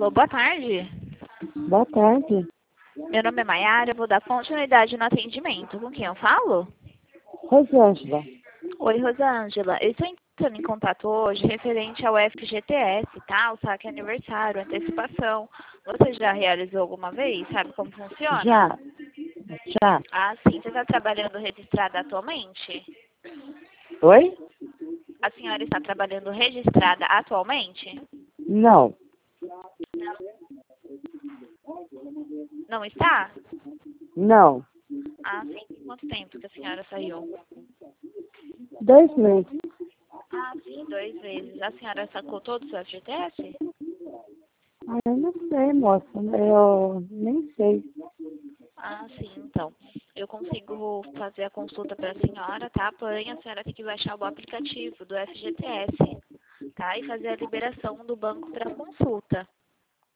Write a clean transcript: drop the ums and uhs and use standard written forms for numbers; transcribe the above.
Alô, boa tarde. Boa tarde. Meu nome é Maiara, eu vou dar continuidade no atendimento. Com quem eu falo? Rosângela. Oi, Rosângela. Eu estou entrando em contato hoje referente ao FGTS, tá? O saque aniversário, antecipação. Você já realizou alguma vez? Sabe como funciona? Já. Ah, sim. Você está trabalhando registrada atualmente? Oi? A senhora está trabalhando registrada atualmente? Não. Não está? Não. Ah, sim. Tem quanto tempo que a senhora saiu? 2 meses. Ah, sim, 2 vezes. A senhora sacou todo o seu FGTS? Ah, eu não sei, moça. Eu nem sei. Ah, sim, então. Eu consigo fazer a consulta para a senhora, tá? Porém, a senhora tem que baixar o aplicativo do FGTS, tá? E fazer a liberação do banco para consulta.